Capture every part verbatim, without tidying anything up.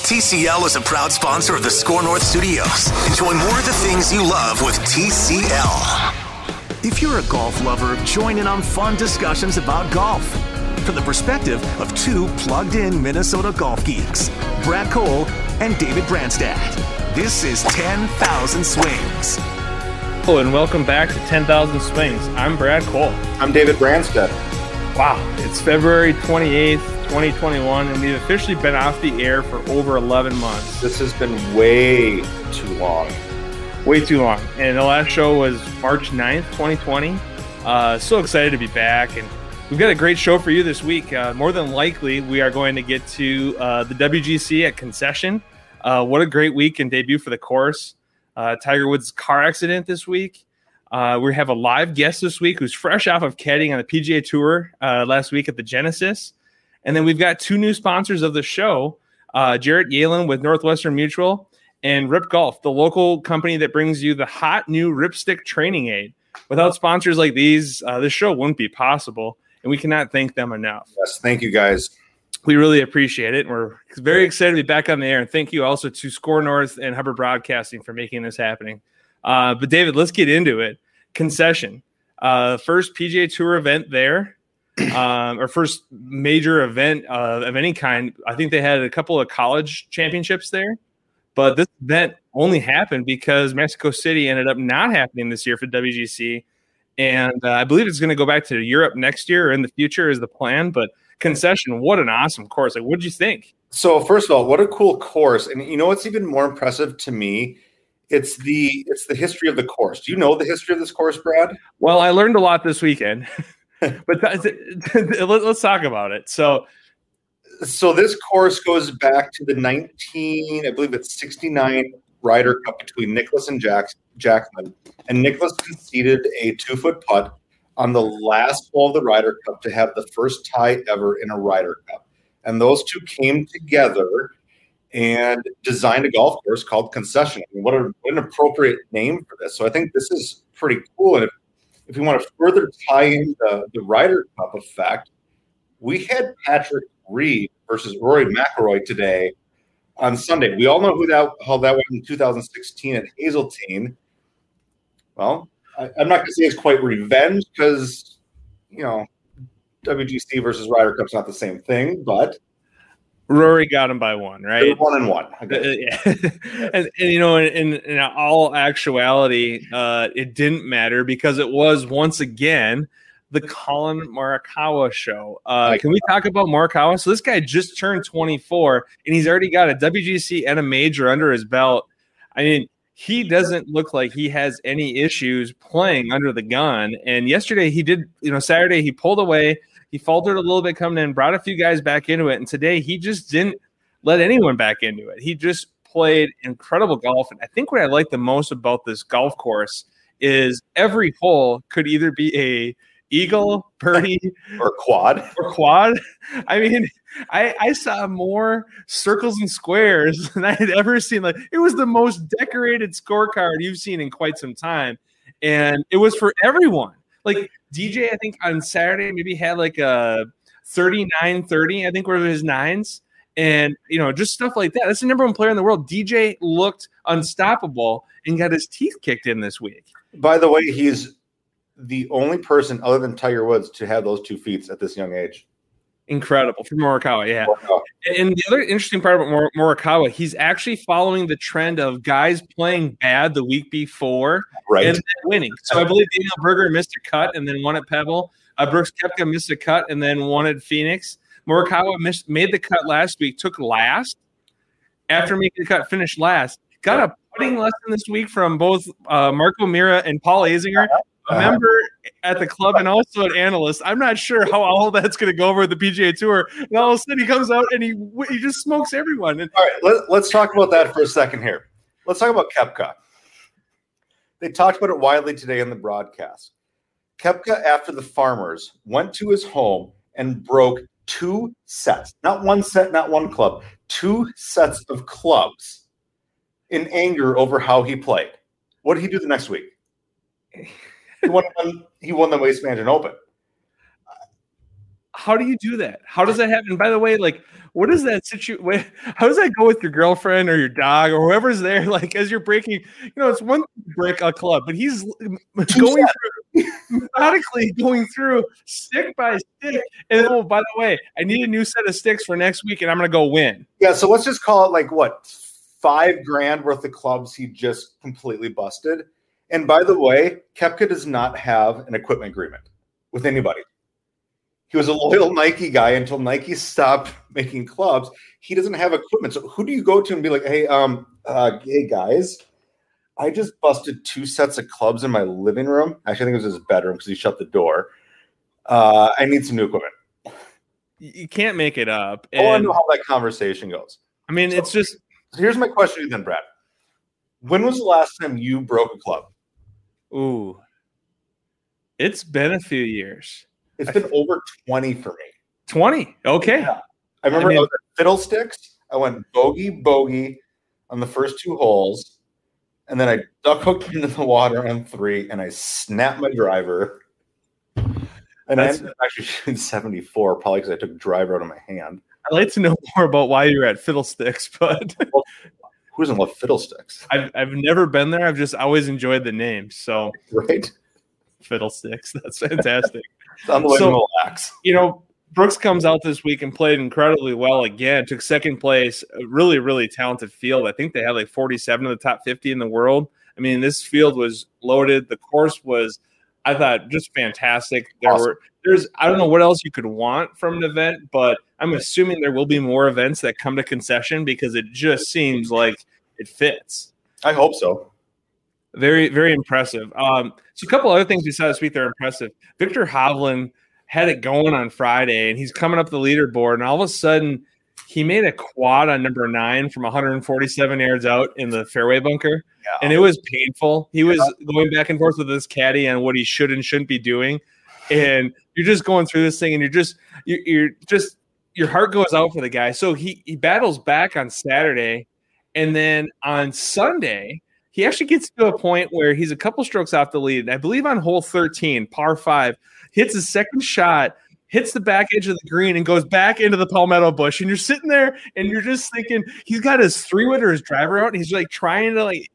T C L is a proud sponsor of the Score North Studios. Enjoy more of the things you love with T C L. If you're a golf lover, join in on fun discussions about golf from the perspective of two plugged-in Minnesota golf geeks, Brad Cole and David Branstad. This is ten thousand Swings. Hello and welcome back to ten thousand Swings. I'm Brad Cole. I'm David Branstad. Wow, it's February twenty-eighth, twenty twenty-one, and we've officially been off the air for over eleven months. This has been way too long. Way too long. And the last show was March ninth, twenty twenty. Uh, so excited to be back. And we've got a great show for you this week. Uh, more than likely, we are going to get to uh, the W G C at Concession. Uh, what a great week and debut for the course. Uh, Tiger Woods' car accident this week. Uh, we have a live guest this week who's fresh off of caddying on the P G A Tour uh, last week at the Genesis. And then we've got two new sponsors of the show, uh, Jarrett Yalen with Northwestern Mutual and Rip Golf, the local company that brings you the hot new Ripstick training aid. Without sponsors like these, uh, this show wouldn't be possible, and we cannot thank them enough. Yes, thank you, guys. We really appreciate it, and we're very excited to be back on the air. And thank you also to Score North and Hubbard Broadcasting for making this happening. Uh, but, David, let's get into it. Concession. Uh, first P G A Tour event there, um, or first major event uh, of any kind. I think they had a couple of college championships there. But this event only happened because Mexico City ended up not happening this year for W G C. And uh, I believe it's going to go back to Europe next year or in the future is the plan. But Concession, what an awesome course. Like, what did you think? So, first of all, what a cool course. And you know what's even more impressive to me? It's the it's the history of the course. Do you know the history of this course, Brad? Well, I learned a lot this weekend. But th- th- let's talk about it. So, So this course goes back to the nineteen, I believe it's sixty-nine Ryder Cup between Nicklaus and Jack, Jackman. And Nicklaus conceded a two-foot putt on the last hole of the Ryder Cup to have the first tie ever in a Ryder Cup. And those two came together and designed a golf course called Concession. I mean, what, a, what an appropriate name for this. So I think this is pretty cool. And if, if you want to further tie in the, the Ryder Cup effect, we had Patrick Reed versus Rory McIlroy today on Sunday. We all know who that how that went in two thousand sixteen at Hazeltine. Well, I, I'm not going to say it's quite revenge because, you know, W G C versus Ryder Cup's not the same thing, but Rory got him by one, right? One and one. Uh, yeah. and, and, you know, in, in all actuality, uh, it didn't matter because it was once again the Colin Morikawa show. Uh, can we talk about Morikawa? So this guy just turned twenty-four, and he's already got a W G C and a major under his belt. I mean, he doesn't look like he has any issues playing under the gun. And yesterday he did, you know, Saturday he pulled away. He faltered a little bit coming in, brought a few guys back into it. And today he just didn't let anyone back into it. He just played incredible golf. And I think what I like the most about this golf course is every hole could either be a eagle, birdie, or quad. Or quad. I mean, I, I saw more circles and squares than I had ever seen. Like, it was the most decorated scorecard you've seen in quite some time. And it was for everyone. Like, D J, I think on Saturday maybe had like a thirty-nine thirty, I think were his nines. And, you know, just stuff like that. That's the number one player in the world. D J looked unstoppable and got his teeth kicked in this week. By the way, he's the only person other than Tiger Woods to have those two feats at this young age. Incredible for Morikawa, yeah. Morikawa. And the other interesting part about Mor- Morikawa, he's actually following the trend of guys playing bad the week before right. and then winning. So I believe Daniel Berger missed a cut and then won at Pebble. Uh, Brooks Koepka missed a cut and then won at Phoenix. Morikawa missed, made the cut last week, took last. After making the cut, finished last. Got a putting lesson this week from both uh, Marco Mira and Paul Azinger. A member at the club and also an analyst. I'm not sure how all that's going to go over at the P G A Tour. And all of a sudden he comes out and he he just smokes everyone. And, all right, let, let's talk about that for a second here. Let's talk about Koepka. They talked about it widely today in the broadcast. Koepka, after the Farmers, went to his home and broke two sets. Not one set, not one club. Two sets of clubs in anger over how he played. What did he do the next week? He won, he won the Waste Management Open. how do you do that? How does that happen? By the way, like, what is that situation? How does that go with your girlfriend or your dog or whoever's there? Like, as you're breaking, you know, it's one thing to break a club, but he's going through, methodically going through stick by stick. And oh, by the way, I need a new set of sticks for next week, and I'm going to go win. Yeah, so let's just call it like what, five grand worth of clubs he just completely busted. And by the way, Koepka does not have an equipment agreement with anybody. He was a loyal Nike guy until Nike stopped making clubs. He doesn't have equipment. So who do you go to and be like, hey, um, uh, hey guys, I just busted two sets of clubs in my living room. Actually, I think it was his bedroom because he shut the door. Uh, I need some new equipment. You can't make it up. And I want to know how that conversation goes. I mean, so, it's just. So here's my question to you then, Brad. When was the last time you broke a club? Ooh, it's been a few years. It's been over twenty for me. twenty. Okay. Yeah. I remember I, mean, I was at Fiddlesticks. I went bogey, bogey on the first two holes. And then I duck hooked into the water on three, and I snapped my driver. And I ended up actually shooting seventy-four, probably because I took driver out of my hand. I'd like to know more about why you were at Fiddlesticks, but well, who doesn't love Fiddlesticks? I've I've never been there. I've just always enjoyed the name. So right, Fiddlesticks. That's fantastic. It's unbelievable. So, you know, Brooks comes out this week and played incredibly well again. Took second place. A really, really talented field. I think they had like forty-seven of the top fifty in the world. I mean, this field was loaded. The course was, I thought, just fantastic. There awesome. were, there's, I don't know what else you could want from an event, but I'm assuming there will be more events that come to Concession because it just seems like it fits. I hope so. Very, very impressive. Um, so a couple other things besides speak that are impressive. Victor Hovland had it going on Friday, and he's coming up the leaderboard, and all of a sudden he made a quad on number nine from one hundred forty-seven yards out in the fairway bunker, yeah. and it was painful. He was yeah. going back and forth with his caddy on what he should and shouldn't be doing, and you're just going through this thing, and you're just you're, you're just your heart goes out for the guy. So he he battles back on Saturday, and then on Sunday he actually gets to a point where he's a couple strokes off the lead. I believe on hole thirteen, par five, hits his second shot, hits the back edge of the green, and goes back into the palmetto bush. And you're sitting there, and you're just thinking, he's got his three-wood or his driver out, and he's like trying to like,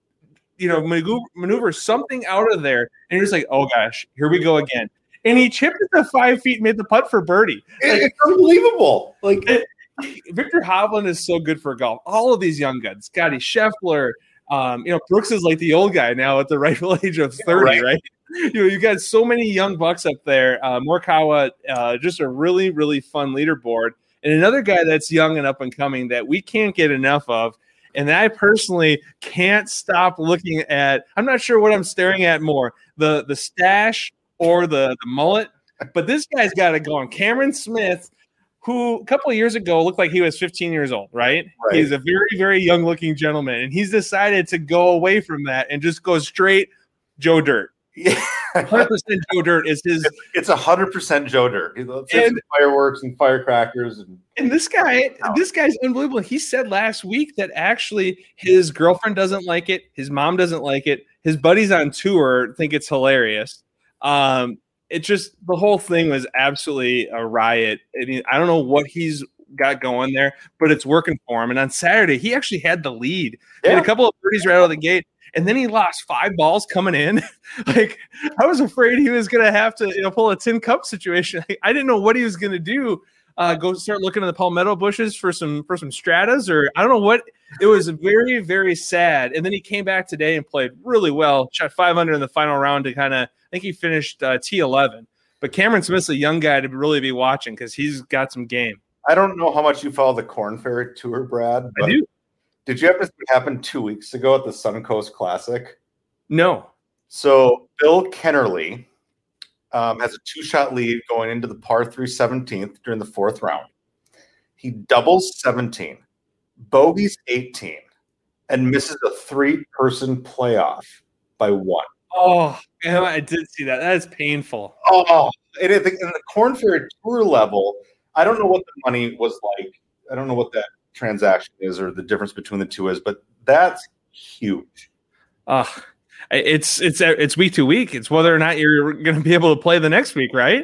you know, maneuver, maneuver something out of there. And you're just like, oh gosh, here we go again. And he chipped it to five feet and made the putt for birdie. Like, it's unbelievable. Like it, Victor Hovland is so good for golf. All of these young guns, Scotty Scheffler. Um, you know, Brooks is like the old guy now at the rightful age of thirty, yeah, right? right? You know, you got so many young bucks up there. Uh, Morikawa, uh, just a really, really fun leaderboard. And another guy that's young and up and coming that we can't get enough of, and I personally can't stop looking at. I'm not sure what I'm staring at more, the the stash or the, the mullet, but this guy's got it going. Cameron Smith, who a couple of years ago looked like he was fifteen years old, right? right? He's a very, very young-looking gentleman, and he's decided to go away from that and just go straight Joe Dirt. Yeah, one hundred percent Joe Dirt is his. It's one hundred percent Joe Dirt. It's and, fireworks and firecrackers, and and this guy, wow. this guy's unbelievable. He said last week that actually his girlfriend doesn't like it, his mom doesn't like it, his buddies on tour think it's hilarious. Um, It just the whole thing was absolutely a riot. I mean, I don't know what he's got going there, but it's working for him. And on Saturday, he actually had the lead. Yeah. He had a couple of birdies right out of the gate, and then he lost five balls coming in. Like I was afraid he was going to have to, you know, pull a tin cup situation. Like, I didn't know what he was going to do. Uh, go start looking at the palmetto bushes for some for some stratas, or I don't know what. It was very, very sad. And then he came back today and played really well. Shot five under in the final round to kind of. I think he finished uh, T eleven. But Cameron Smith's a young guy to really be watching because he's got some game. I don't know how much you follow the Corn Ferry Tour, Brad. I do. Did you have this happen two weeks ago at the Suncoast Classic? No. So Bill Kennerly um, has a two-shot lead going into the par three seventeenth during the fourth round. He doubles seventeen, bogeys eighteen, and misses a three-person playoff by one. Oh, yeah, I did see that. That is painful. Oh, it is in the Corn Ferry Tour level. I don't know what the money was like. I don't know what that transaction is or the difference between the two is, but that's huge. Uh, it's it's it's week to week. It's whether or not you're going to be able to play the next week, right?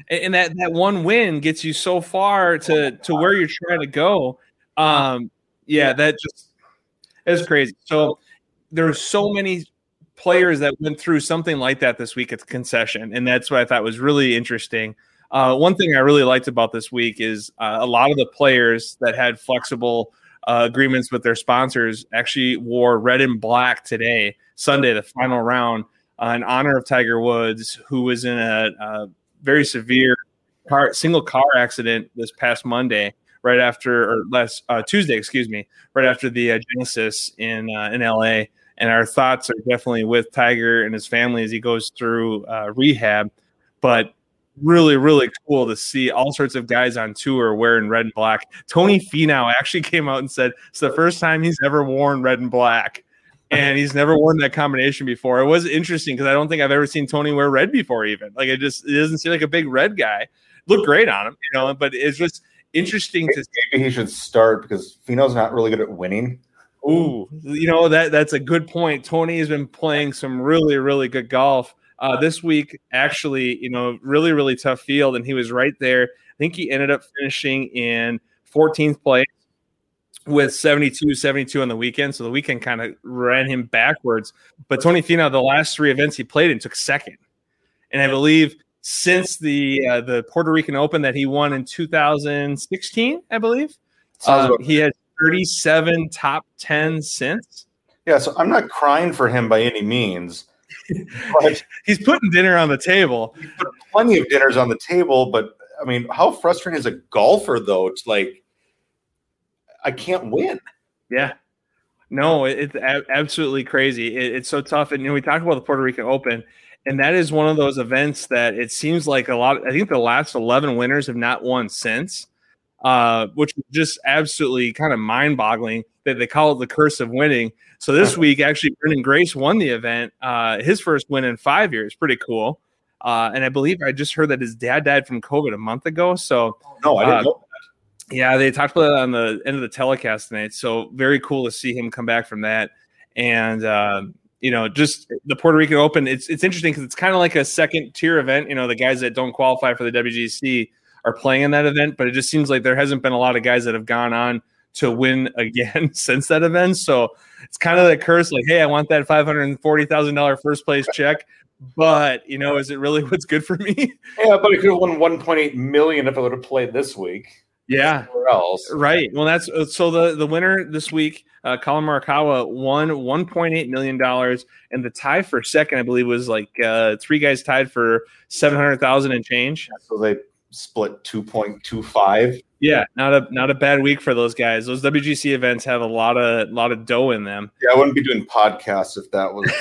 and that, that one win gets you so far to, to where you're trying to go. Um, yeah, that just is crazy. So there are so many players that went through something like that this week at the concession, and that's what I thought was really interesting. Uh, one thing I really liked about this week is uh, a lot of the players that had flexible uh, agreements with their sponsors actually wore red and black today, Sunday, the final round, uh, in honor of Tiger Woods, who was in a, a very severe car, single car accident this past Monday, right after, or last uh, Tuesday, excuse me, right after the uh, Genesis in uh, in L A. And our thoughts are definitely with Tiger and his family as he goes through uh, rehab. But really, really cool to see all sorts of guys on tour wearing red and black. Tony Finau actually came out and said it's the first time he's ever worn red and black, and he's never worn that combination before. It was interesting because I don't think I've ever seen Tony wear red before. Even like it just it doesn't seem like a big red guy. Looked great on him, you know. But it's just interesting to see. Maybe he should start because Finau's not really good at winning. Ooh, you know that that's a good point. Tony has been playing some really, really good golf. Uh, this week, actually, you know, really, really tough field, and he was right there. I think he ended up finishing in fourteenth place with seventy-two, seventy-two on the weekend. So the weekend kind of ran him backwards. But Tony Finau, the last three events he played in, took second. And I believe since the uh, the Puerto Rican Open that he won in two thousand sixteen, I believe, uh, he had thirty-seven top ten since. Yeah, so I'm not crying for him by any means. But he's putting dinner on the table. He's put plenty of dinners on the table, but I mean, how frustrating is a golfer though? It's like I can't win. Yeah, no, it's a- absolutely crazy. It, it's so tough. And you know, we talk about the Puerto Rican Open, and that is one of those events that it seems like a lot. I think the last eleven winners have not won since, uh, which is just absolutely kind of mind-boggling that they call it the curse of winning. So this week, actually, Brendan Grace won the event, uh, his first win in five years. Pretty cool. Uh, and I believe I just heard that his dad died from COVID a month ago. So no, I didn't uh, know that. Yeah, they talked about it on the end of the telecast tonight. So very cool to see him come back from that. And, uh, you know, just the Puerto Rican Open, it's it's interesting because it's kind of like a second tier event. You know, the guys that don't qualify for the W G C are playing in that event, but it just seems like there hasn't been a lot of guys that have gone on to win again since that event. So it's kind of the curse, like, hey, I want that five hundred forty thousand dollars first place check, but, you know, is it really what's good for me? Yeah, but it could have won one point eight million dollars if it would have played this week. Yeah. Somewhere else. Right. Well, that's so the, the winner this week, uh, Colin Morikawa, won one point eight million dollars, and the tie for second, I believe, was like uh, three guys tied for seven hundred thousand dollars and change. So they split two point two five. Yeah, not a not a bad week for those guys. Those W G C events have a lot of lot of dough in them. Yeah, I wouldn't be doing podcasts if that was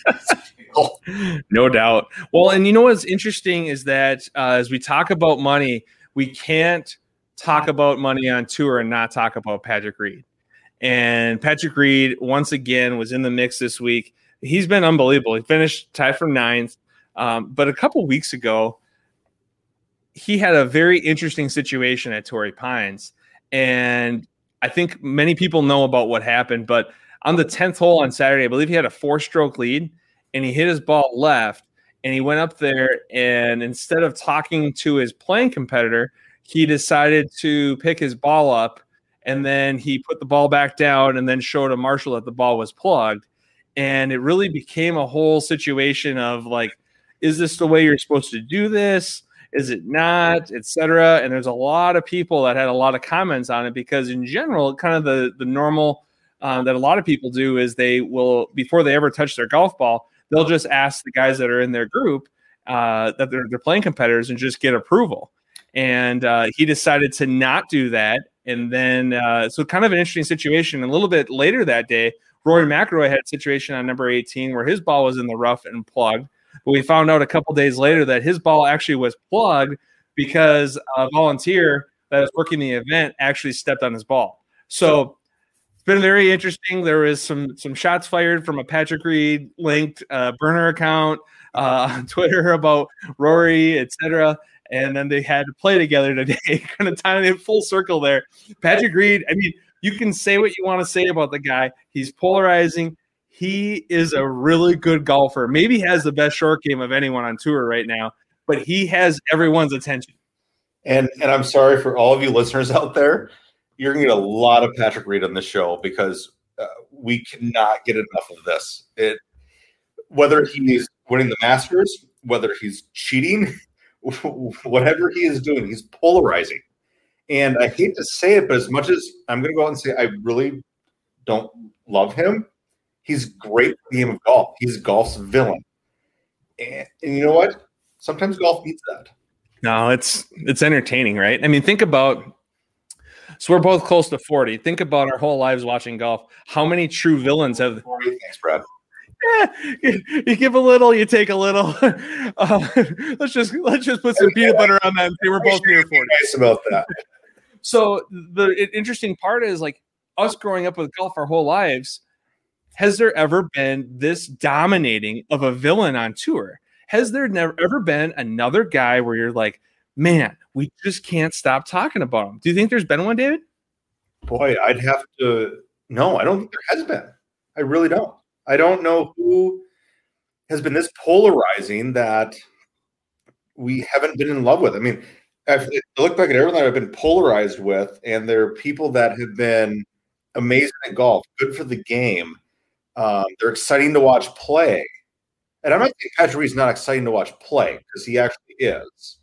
the no doubt. Well, and you know what's interesting is that uh, as we talk about money, we can't talk about money on tour and not talk about Patrick Reed. And Patrick Reed, once again, was in the mix this week. He's been unbelievable. He finished tied for ninth. Um, but a couple weeks ago, he had a very interesting situation at Torrey Pines. And I think many people know about what happened. But on the tenth hole on Saturday, I believe he had a four-stroke lead, and he hit his ball left. And he went up there, and instead of talking to his playing competitor, he decided to pick his ball up, and then he put the ball back down and then showed a marshal that the ball was plugged. And it really became a whole situation of like, is this the way you're supposed to do this? Is it not, et cetera? And there's a lot of people that had a lot of comments on it because in general, kind of the, the normal um, that a lot of people do is they will, before they ever touch their golf ball, they'll just ask the guys that are in their group uh, that they're, they're playing competitors and just get approval. And uh, he decided to not do that. And then, uh, so kind of an interesting situation. A little bit later that day, Rory McIlroy had a situation on number eighteen where his ball was in the rough and plugged. But we found out a couple days later that his ball actually was plugged because a volunteer that was working the event actually stepped on his ball. So it's been very interesting. There was some some shots fired from a Patrick Reed linked uh, burner account uh, on Twitter about Rory, et cetera. And then they had to play together today, kind of tying it full circle there. Patrick Reed, I mean, you can say what you want to say about the guy. He's polarizing. He is a really good golfer. Maybe he has the best short game of anyone on tour right now. but he has everyone's attention. And and I'm sorry for all of you listeners out there. You're going to get a lot of Patrick Reed on this show because uh, we cannot get enough of this. It, whether he's winning the Masters, whether he's cheating, whatever he is doing, he's polarizing. And I hate to say it, but as much as I'm going to go out and say I really don't love him, he's great at the game of golf. He's golf's villain. And, and you know what? Sometimes golf needs that. No, it's it's entertaining, right? I mean, think about – so we're both close to forty. Think about our whole lives watching golf. How many true villains have – Thanks, Brad. Yeah, you, you give a little, you take a little. Uh, let's just let's just put some peanut butter on that and say we're both near forty. Nice about that. So the interesting part is, like, us growing up with golf our whole lives, has there ever been this dominating of a villain on tour? Has there never ever been another guy where you're like, man, we just can't stop talking about him? Do you think there's been one, David? Boy, I'd have to. No, I don't think there has been. I really don't. I don't know who has been this polarizing that we haven't been in love with. I mean, I look back at everyone that I've been polarized with, and there are people that have been amazing at golf, good for the game. Um, they're exciting to watch play. And I'm not saying Patrick Reed's not exciting to watch play, because he actually is.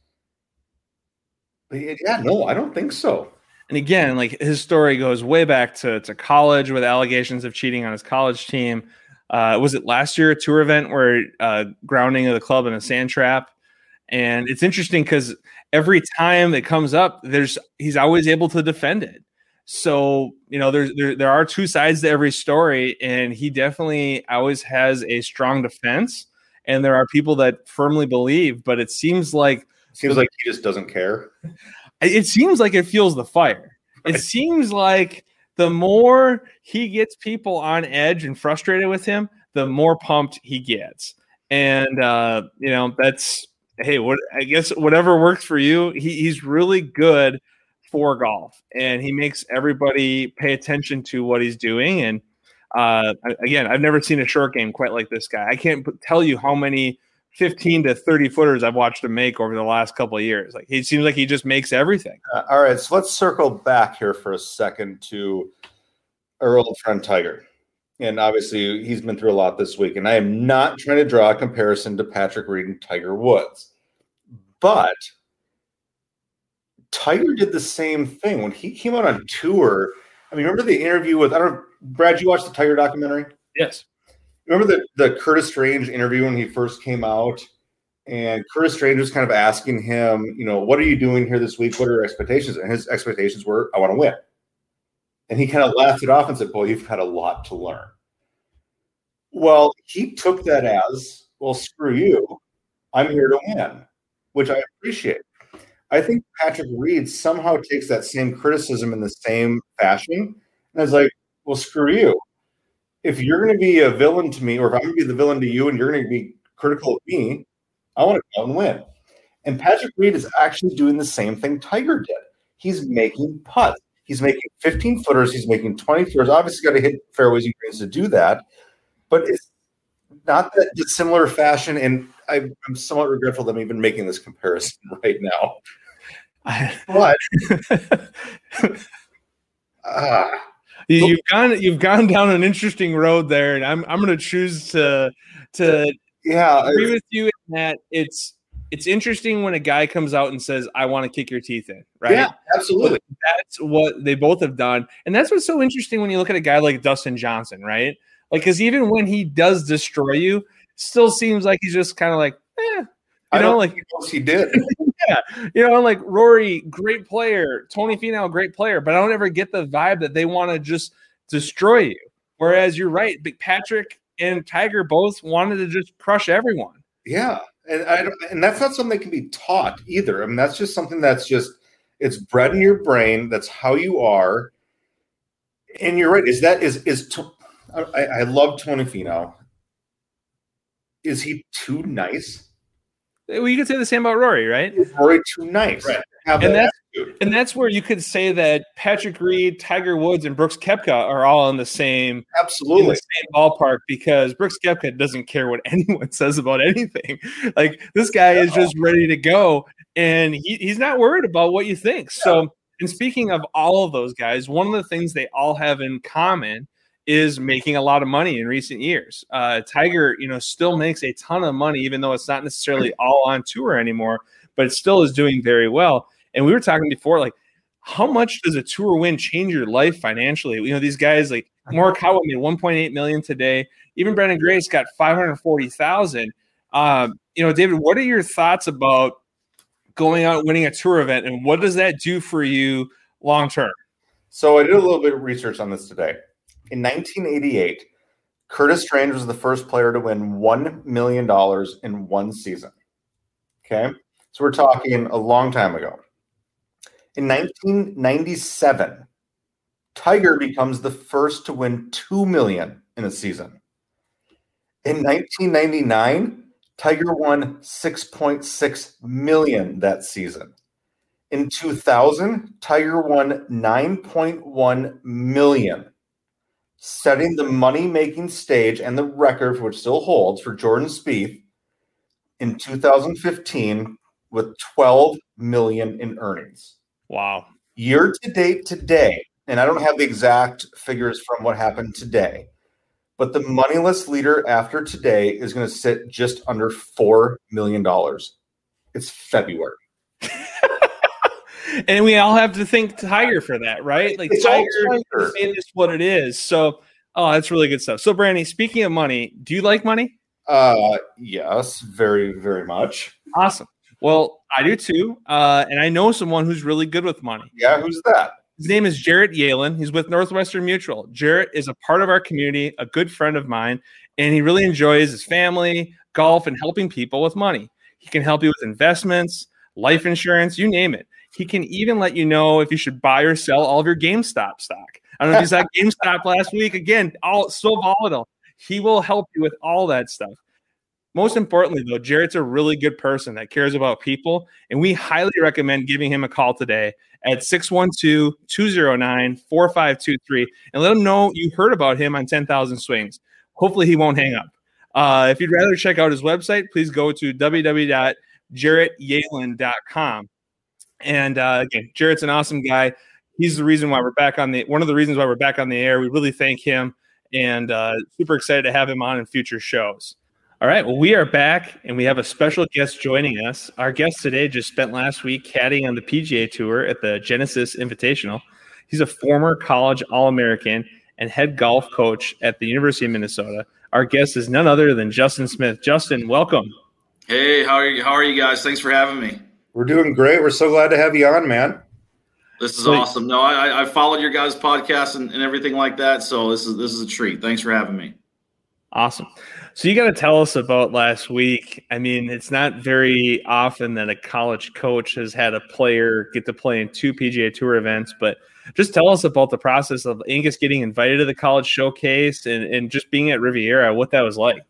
But yeah, no, I don't think so. And again, like, his story goes way back to, to college with allegations of cheating on his college team. Uh, was it last year, a tour event where uh, grounding of the club in a sand trap? And it's interesting because every time it comes up, there's he's always able to defend it. So, you know, there's there, there are two sides to every story, and he definitely always has a strong defense. And there are people that firmly believe, but it seems like seems like he just doesn't care. It seems like it fuels the fire. It seems like the more he gets people on edge and frustrated with him, the more pumped he gets. And, uh, you know, that's, hey, what I guess whatever works for you, he, he's really good for golf. And he makes everybody pay attention to what he's doing. And, uh, again, I've never seen a short game quite like this guy. I can't tell you how many fifteen to thirty footers I've watched him make over the last couple of years. Like, he seems like he just makes everything. Uh, all right, so let's circle back here for a second to our old friend Tiger. And obviously he's been through a lot this week, and I am not trying to draw a comparison to Patrick Reed and Tiger Woods. But Tiger did the same thing when he came out on tour. I mean, remember the interview with, I don't know, Brad, you watched the Tiger documentary? Yes. Remember the, the Curtis Strange interview when he first came out? And Curtis Strange was kind of asking him, you know, what are you doing here this week? What are your expectations? And his expectations were, I want to win. And he kind of laughed it off and said, boy, you've had a lot to learn. Well, he took that as, well, screw you. I'm here to win, which I appreciate. I think Patrick Reed somehow takes that same criticism in the same fashion and is like, well, screw you. If you're going to be a villain to me, or if I'm going to be the villain to you and you're going to be critical of me, I want to go and win. And Patrick Reed is actually doing the same thing Tiger did. He's making putts. He's making fifteen footers. He's making twenty footers. Obviously, got to hit fairways and greens to do that. But it's not that dissimilar fashion. And I'm somewhat regretful that I'm even making this comparison right now. But uh, you, you've gone you've gone down an interesting road there, and I'm I'm going to choose to to yeah agree with you in that it's it's interesting when a guy comes out and says, I want to kick your teeth in, right? Yeah, absolutely. But that's what they both have done. And that's what's so interesting when you look at a guy like Dustin Johnson, right? Like, because even when he does destroy you, still seems like he's just kind of like, eh, you I know, don't like think he did. yeah, you know, like Rory, great player, Tony Finau, great player, but I don't ever get the vibe that they want to just destroy you. Whereas you're right, Big Patrick and Tiger both wanted to just crush everyone. Yeah. And I don't, and that's not something that can be taught either. I mean, that's just something that's just, it's bred in your brain. That's how you are. And you're right. Is that, is, is, to, I, I love Tony Finau. Is he too nice? Well, you could say the same about Rory, right? Is Rory too nice? Right. Have and that that's And that's where you could say that Patrick Reed, Tiger Woods, and Brooks Koepka are all in the same absolutely in the same ballpark, because Brooks Koepka doesn't care what anyone says about anything. Like, this guy is just ready to go, and he, he's not worried about what you think. So, and speaking of all of those guys, one of the things they all have in common is making a lot of money in recent years. Uh, Tiger, you know, still makes a ton of money, even though it's not necessarily all on tour anymore, but it still is doing very well. And we were talking before, like, how much does a tour win change your life financially? You know, these guys like Morikawa made one point eight million dollars today. Even Brendan Grace got five hundred forty thousand dollars. Um, you know, David, what are your thoughts about going out and winning a tour event, and what does that do for you long term? So I did a little bit of research on this today. In nineteen eighty-eight, Curtis Strange was the first player to win one million dollars in one season. Okay? So we're talking a long time ago. In nineteen ninety-seven, Tiger becomes the first to win two million dollars in a season. In nineteen ninety-nine, Tiger won six point six million dollars that season. In two thousand, Tiger won nine point one million dollars, setting the money-making stage and the record, which still holds, for Jordan Spieth in two thousand fifteen with twelve million dollars in earnings. Wow. Year to date today, and I don't have the exact figures from what happened today, but the moneyless leader after today is going to sit just under four million dollars. It's February. And we all have to thank Tiger for that, right? Like, it's Tiger, Tiger. It is what it is. So, oh, that's really good stuff. So, Brandy, speaking of money, do you like money? Uh, yes, very, very much. Awesome. Well, I do too. Uh, and I know someone who's really good with money. Yeah, who's that? His name is Jarrett Yalen. He's with Northwestern Mutual. Jarrett is a part of our community, a good friend of mine, and he really enjoys his family, golf, and helping people with money. He can help you with investments, life insurance, you name it. He can even let you know if you should buy or sell all of your GameStop stock. I don't know if you saw GameStop last week. Again, all so volatile. He will help you with all that stuff. Most importantly, though, Jarrett's a really good person that cares about people, and we highly recommend giving him a call today at six one two, two zero nine, four five two three and let him know you heard about him on ten thousand Swings. Hopefully he won't hang up. Uh, if you'd rather check out his website, please go to w w w dot jarrett yalen dot com. And uh, again, Jarrett's an awesome guy. He's the reason why we're back on the one of the reasons why we're back on the air. We really thank him, and uh, super excited to have him on in future shows. All right, well, we are back, and we have a special guest joining us. Our guest today just spent last week caddying on the P G A Tour at the Genesis Invitational. He's a former college All-American and head golf coach at the University of Minnesota. Our guest is none other than Justin Smith. Justin, welcome. Hey, how are you? How are you guys? Thanks for having me. We're doing great. We're so glad to have you on, man. This is awesome. No, I, I followed your guys' podcast and, and everything like that, so this is this is a treat. Thanks for having me. Awesome. So you got to tell us about last week. I mean, it's not very often that a college coach has had a player get to play in two P G A Tour events, but just tell us about the process of Angus getting invited to the college showcase and, and just being at Riviera, what that was like.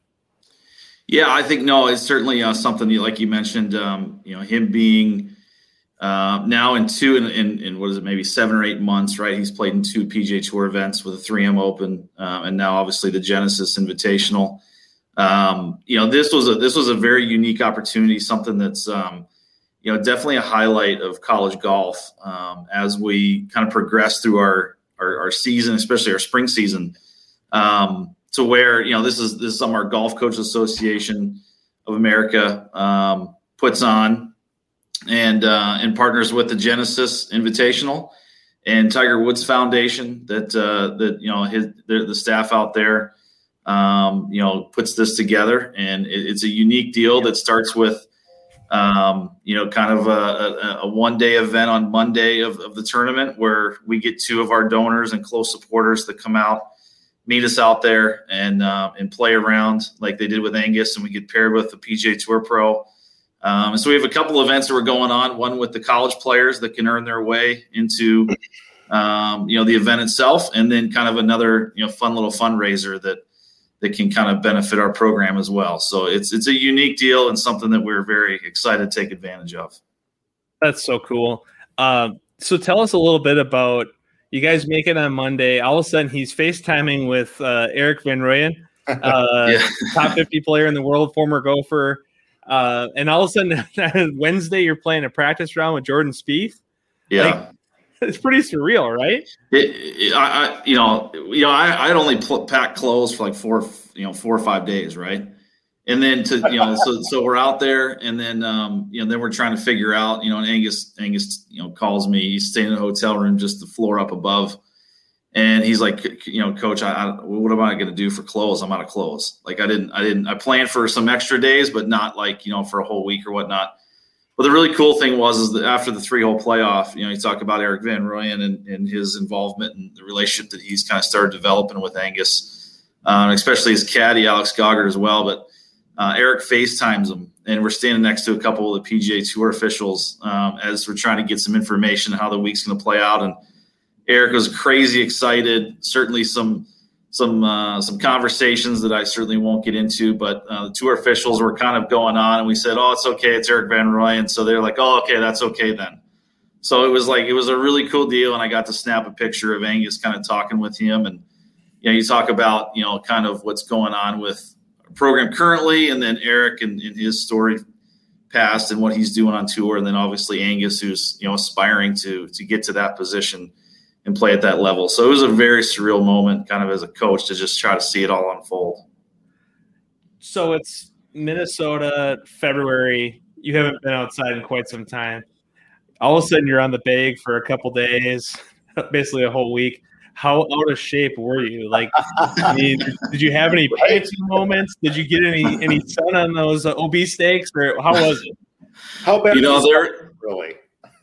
Yeah, I think, no, it's certainly uh, something that, like you mentioned, um, you know, him being uh, now in two, in, in, in what is it, maybe seven or eight months, right? He's played in two P G A Tour events with a three M Open uh, and now obviously the Genesis Invitational. Um, you know, this was a this was a very unique opportunity, something that's, um, you know, definitely a highlight of college golf um, as we kind of progress through our, our, our season, especially our spring season. Um, to where, you know, this is this is something our Golf Coaches Association of America um, puts on and uh, and partners with the Genesis Invitational and Tiger Woods Foundation that uh, that you know his the staff out there um, you know puts this together, and it, it's a unique deal that starts with um, you know kind of a, a, a one day event on Monday of, of the tournament where we get two of our donors and close supporters that come out, meet us out there and uh, and play around like they did with Angus, and we get paired with the P G A Tour Pro. Um, and so we have a couple of events that are going on, one with the college players that can earn their way into, um, you know, the event itself, and then kind of another, you know, fun little fundraiser that that can kind of benefit our program as well. So it's it's a unique deal and something that we're very excited to take advantage of. That's so cool. Um, so tell us a little bit about you guys make it on Monday. All of a sudden, he's FaceTiming with uh, Erik van Rooyen, uh, yeah. top fifty player in the world, former Gopher. Uh, and all of a sudden, Wednesday, you're playing a practice round with Jordan Spieth. Yeah. Like, it's pretty surreal, right? It, it, I, I, you know, you know, I, I'd only pl- pack clothes for like four, you know, four or five days, right? And then to, you know, so so we're out there, and then, um, you know, then we're trying to figure out, you know, and Angus, Angus, you know, calls me. He's staying in a hotel room, just the floor up above, and he's like, you know, Coach, I, I what am I going to do for clothes? I'm out of clothes. Like I didn't, I didn't, I planned for some extra days, but not like, you know, for a whole week or whatnot. But the really cool thing was is that after the three-hole playoff, you know, you talk about Erik van Rooyen and, and his involvement and the relationship that he's kind of started developing with Angus, um, especially his caddy, Alex Goggard, as well. But uh, Erik FaceTimes him, and we're standing next to a couple of the P G A Tour officials um, as we're trying to get some information on how the week's going to play out. And Erik was crazy excited, certainly some – some uh, some conversations that I certainly won't get into, but uh, the tour officials were kind of going on, and we said, oh, it's okay, it's Erik van Rooyen. So they're like, oh, okay, that's okay then. So it was like, it was a really cool deal, and I got to snap a picture of Angus kind of talking with him. And, you know, you talk about, you know, kind of what's going on with the program currently, and then Erik and, and his story past and what he's doing on tour, and then obviously Angus, who's, you know, aspiring to to get to that position and play at that level. So it was a very surreal moment kind of as a coach to just try to see it all unfold. So it's Minnesota, February. You haven't been outside in quite some time. All of a sudden you're on the bag for a couple days, basically a whole week. How out of shape were you? Like, I mean, did you have any panting moments? Did you get any, any sun on those uh, O B steaks, or how was it? How bad you know, there really?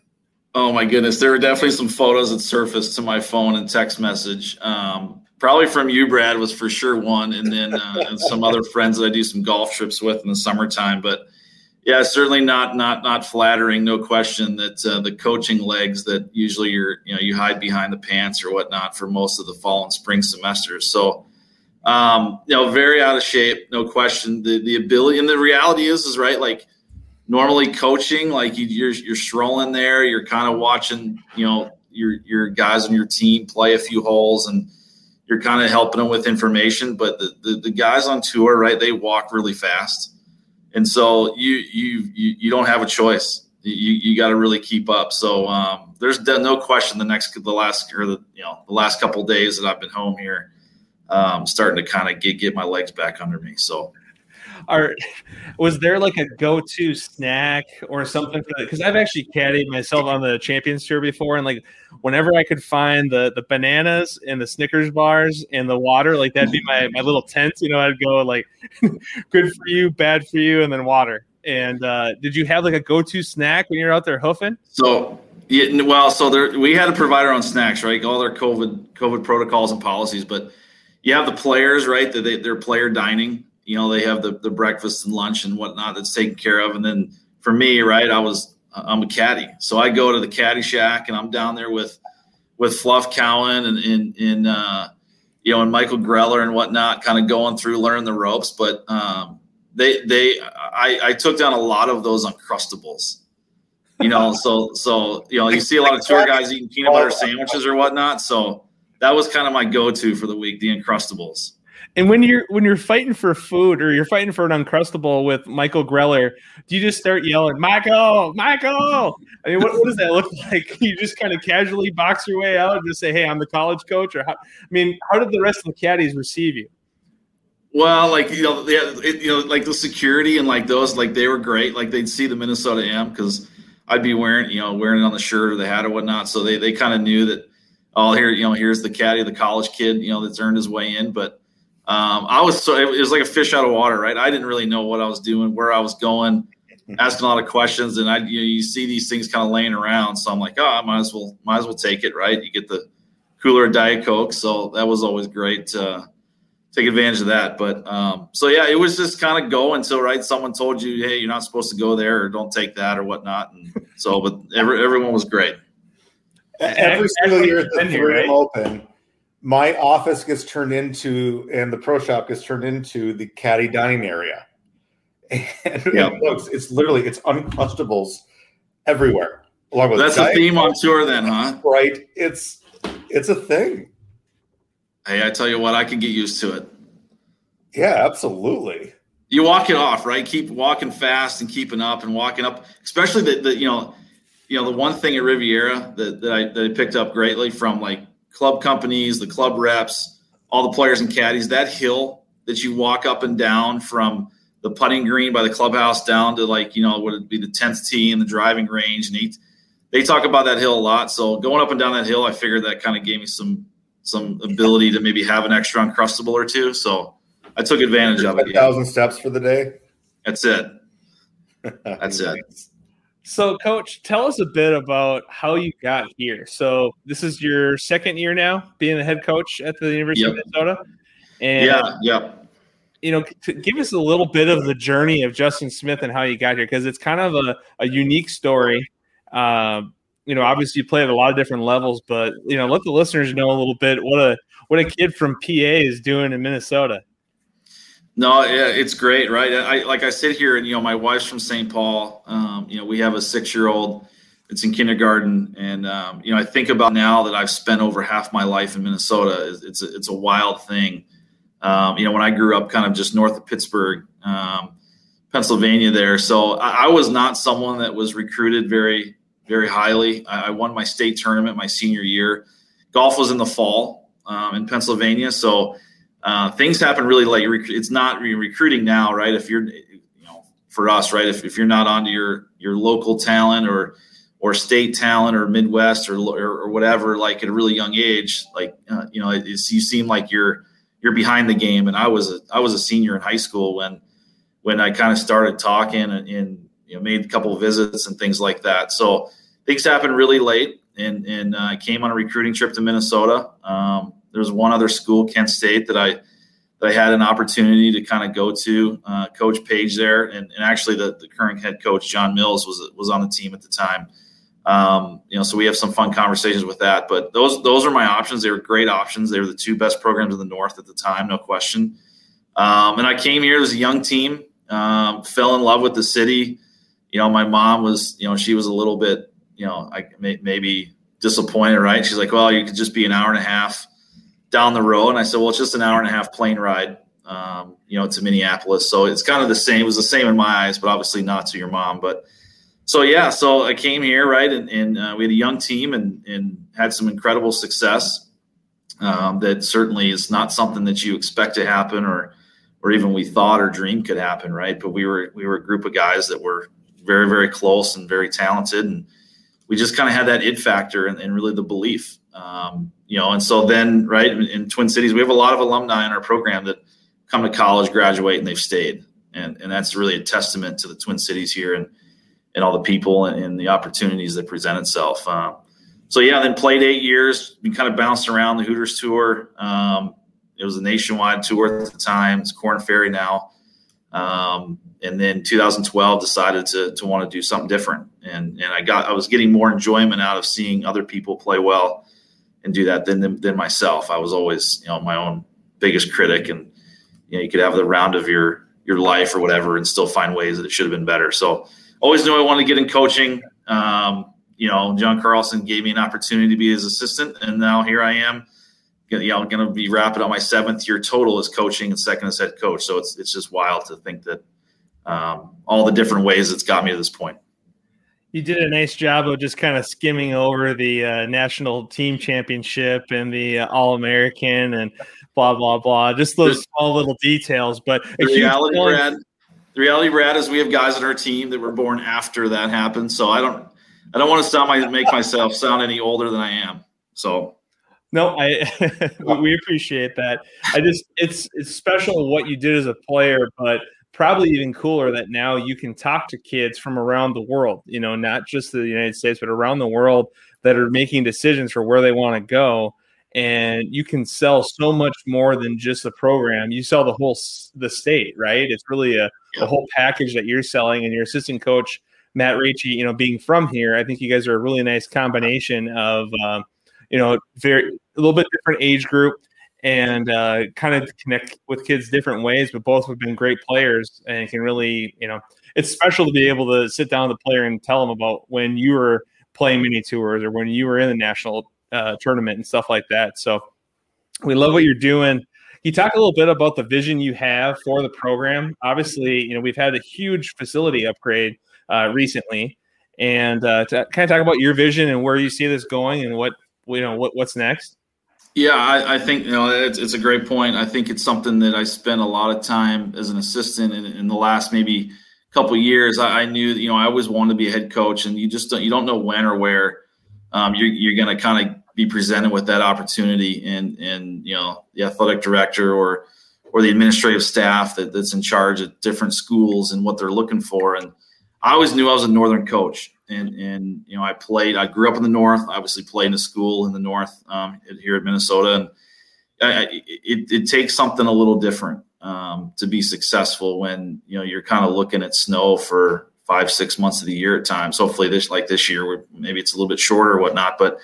Oh my goodness, there were definitely some photos that surfaced to my phone and text message. Um, probably from you, Brad, was for sure one, and then uh, and some other friends that I do some golf trips with in the summertime. But yeah, certainly not not not flattering, no question. That uh, the coaching legs that usually you're you know you hide behind the pants or whatnot for most of the fall and spring semesters. So um, you know, very out of shape, no question. The the ability and the reality is is right like. Normally coaching, like you, you're you're strolling there, you're kind of watching, you know, your your guys on your team play a few holes, and you're kind of helping them with information. But the, the the guys on tour, right, they walk really fast, and so you you you, you don't have a choice. You you got to really keep up. So um, there's no question the next the last or the you know the last couple of days that I've been home here, um, starting to kind of get get my legs back under me. So. Are, was there like a go-to snack or something? Because I've actually caddied myself on the Champions Tour before, and like whenever I could find the the bananas and the Snickers bars and the water, like that'd be my, my little tent. You know, I'd go like good for you, bad for you, and then water. And uh, did you have like a go-to snack when you're out there hoofing? So yeah, well, so there we had to provide our own snacks, right? All their COVID COVID protocols and policies, but you have the players, right? That they, they're player dining. You know, they have the, the breakfast and lunch and whatnot that's taken care of. And then for me, right, I was I'm a caddy. So I go to the caddy shack, and I'm down there with with Fluff Cowan and, and, and uh, you know, and Michael Greller and whatnot, kind of going through, learning the ropes. But um, they they I, I took down a lot of those Uncrustables. You know, so so you know, you see a lot of tour guys eating peanut butter sandwiches or whatnot. So that was kind of my go-to for the week, the Uncrustables. And when you're when you're fighting for food or you're fighting for an Uncrustable with Michael Greller, do you just start yelling, Michael, Michael? I mean, what, what does that look like? You just kind of casually box your way out and just say, hey, I'm the college coach? Or how, I mean, how did the rest of the caddies receive you? Well, like, you know, yeah, it, you know, like the security and like those, like they were great. Like they'd see the Minnesota M because I'd be wearing, you know, wearing it on the shirt or the hat or whatnot. So they, they kind of knew that, oh, here, you know, here's the caddy, the college kid, you know, that's earned his way in. But Um, I was so it was like a fish out of water, right? I didn't really know what I was doing, where I was going, asking a lot of questions, and I you, know, you see these things kind of laying around, so I'm like, oh, I might as well might as well take it, right? You get the cooler of Diet Coke, so that was always great to take advantage of that. But um, so yeah, it was just kind of go until right someone told you, hey, you're not supposed to go there or don't take that or whatnot, and so but every, everyone was great. Every single year at the three M Open, my office gets turned into, and the pro shop gets turned into the caddy dining area. And yeah. it looks, it's literally, it's Uncrustables everywhere. Along with That's the theme on tour then, huh? Right. It's it's a thing. Hey, I tell you what, I can get used to it. Yeah, absolutely. You walk it off, right? Keep walking fast and keeping up and walking up, especially the, the you know, you know, the one thing at Riviera that, that I that I picked up greatly from like club companies, the club reps, all the players and caddies, that hill that you walk up and down from the putting green by the clubhouse down to like, you know, would it be the tenth tee in the driving range. And he, they talk about that hill a lot. So going up and down that hill, I figured that kind of gave me some, some ability to maybe have an extra Uncrustable or two. So I took advantage of it. one thousand yeah. steps for the day. That's it. That's it. So, Coach, tell us a bit about how you got here. So this is your second year now being the head coach at the University yep. of Minnesota. And, yeah, yeah. You know, to give us a little bit of the journey of Justin Smith and how you got here, because it's kind of a, a unique story. Um, you know, obviously you play at a lot of different levels, but, you know, let the listeners know a little bit what a what a kid from P A is doing in Minnesota. No, yeah, it's great, right? I like I sit here and, you know, my wife's from Saint Paul. Um, you know, we have a six-year-old that's in kindergarten. And, um, you know, I think about now that I've spent over half my life in Minnesota, it's a, it's a wild thing. Um, you know, when I grew up kind of just north of Pittsburgh, um, Pennsylvania there. So I, I was not someone that was recruited very, very highly. I, I won my state tournament my senior year. Golf was in the fall um, in Pennsylvania. So uh, things happen really late. It's not re- recruiting now, right? If you're, you know, for us, right, if, if you're not onto your, your local talent or, or state talent or Midwest or, or, or whatever, like at a really young age, like, uh, you know, it, it's, you seem like you're, you're behind the game. And I was a, I was a senior in high school when, when I kind of started talking and, and, you know, made a couple of visits and things like that. So things happened really late, and, and uh, I came on a recruiting trip to Minnesota. Um, there was one other school, Kent State, that I, that I had an opportunity to kind of go to, uh, Coach Page there. And, and actually the, the current head coach, John Mills, was, was on the team at the time. Um, you know, so we have some fun conversations with that, but those, those are my options. They were great options. They were the two best programs in the North at the time, no question. Um, and I came here as a young team, um, fell in love with the city. You know, my mom was, you know, she was a little bit, you know, I may, maybe disappointed, right? She's like, well, you could just be an hour and a half down the road. And I said, well, it's just an hour and a half plane ride, um, you know, to Minneapolis. So it's kind of the same. It was the same in my eyes, but obviously not to your mom. But so, yeah, so I came here, right, and, and uh, we had a young team and, and had some incredible success. Um, that certainly is not something that you expect to happen or or even we thought or dreamed could happen, right? But we were we were a group of guys that were very, very close and very talented, and we just kind of had that it factor and, and really the belief. Um, you know, and so then, right, in, in Twin Cities, we have a lot of alumni in our program that come to college, graduate, and they've stayed. And and that's really a testament to the Twin Cities here and and all the people and, and the opportunities that present itself. Uh, so, yeah, then played eight years. We kind of bounced around the Hooters Tour. Um, it was a nationwide tour at the time. It's Korn Ferry now. Um, and then two thousand twelve decided to to want to do something different. And and I got I was getting more enjoyment out of seeing other people play well and do that than than myself. I was always, you know, my own biggest critic, and you know, you could have the round of your your life or whatever and still find ways that it should have been better. So always knew I wanted to get in coaching. Um, you know, John Carlson gave me an opportunity to be his assistant, and now here I am. You know, going to be wrapping up my seventh year total as coaching and second as head coach. So it's it's just wild to think that um, all the different ways it's got me to this point. You did a nice job of just kind of skimming over the uh, national team championship and the uh, All-American and blah, blah, blah. Just those There's, small little details. But the reality, Brad, the reality, Brad, is we have guys on our team that were born after that happened. So I don't I don't want to sound my, make myself sound any older than I am. So. No, I we appreciate that. I just it's it's special what you did as a player, but probably even cooler that now you can talk to kids from around the world, you know, not just the United States, but around the world that are making decisions for where they want to go. And you can sell so much more than just a program. You sell the whole the state, right? It's really a, a whole package that you're selling. And your assistant coach, Matt Ricci, you know, being from here, I think you guys are a really nice combination of um, you know, very a little bit different age group and uh, kind of connect with kids different ways, but both have been great players and can really, you know, it's special to be able to sit down with a player and tell them about when you were playing mini tours or when you were in the national uh, tournament and stuff like that. So we love what you're doing. Can you talk a little bit about the vision you have for the program? Obviously, you know, we've had a huge facility upgrade uh, recently, and uh, to kind of talk about your vision and where you see this going and what, you know, what, what's next. Yeah, I, I think, you know, it's, it's a great point. I think it's something that I spent a lot of time as an assistant in, in the last maybe couple of years. I, I knew that, you know, I always wanted to be a head coach, and you just don't, you don't know when or where um, you're, you're going to kind of be presented with that opportunity. And, and, you know, the athletic director or, or the administrative staff that, that's in charge of different schools and what they're looking for. And I always knew I was a Northern coach. And, and, you know, I played, I grew up in the North, obviously played in a school in the North um, here at Minnesota. And I, it, it takes something a little different um, to be successful when, you know, you're kind of looking at snow for five, six months of the year at times. Hopefully this, like this year, where maybe it's a little bit shorter or whatnot. But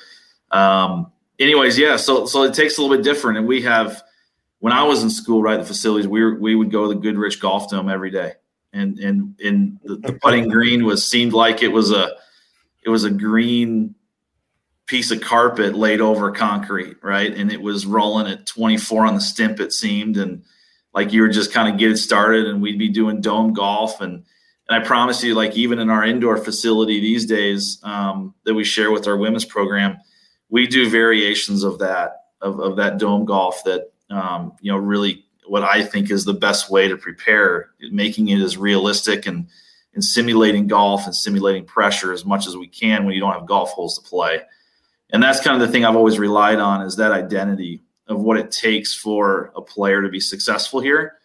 um, anyways, yeah, so, so it takes a little bit different. And we have, when I was in school, right, the facilities, we were, we would go to the Goodrich Golf Dome every day. And and and the, the putting green was seemed like it was a it was a green piece of carpet laid over concrete, right? And it was rolling at twenty-four on the stimp, it seemed, and like you were just kind of getting started. And we'd be doing dome golf, and and I promise you, like even in our indoor facility these days um, that we share with our women's program, we do variations of that of of that dome golf that um, you know really. What I think is the best way to prepare, making it as realistic and, and simulating golf and simulating pressure as much as we can when you don't have golf holes to play. And that's kind of the thing I've always relied on, is that identity of what it takes for a player to be successful here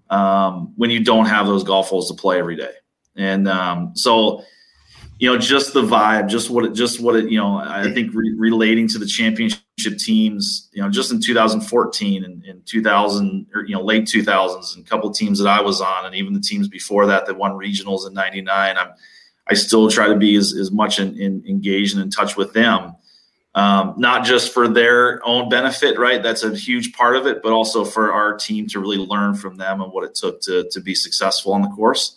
um, when you don't have those golf holes to play every day. And um, so, you know, just the vibe, just what it, just what it, you know, I think re- relating to the championship teams, you know, just in two thousand fourteen and in two thousand, or, you know, late two thousands, and a couple of teams that I was on, and even the teams before that that won regionals in ninety-nine, I'm, I still try to be as, as much in, in, engaged and in touch with them, um, not just for their own benefit, right? That's a huge part of it, but also for our team to really learn from them and what it took to to be successful on the course.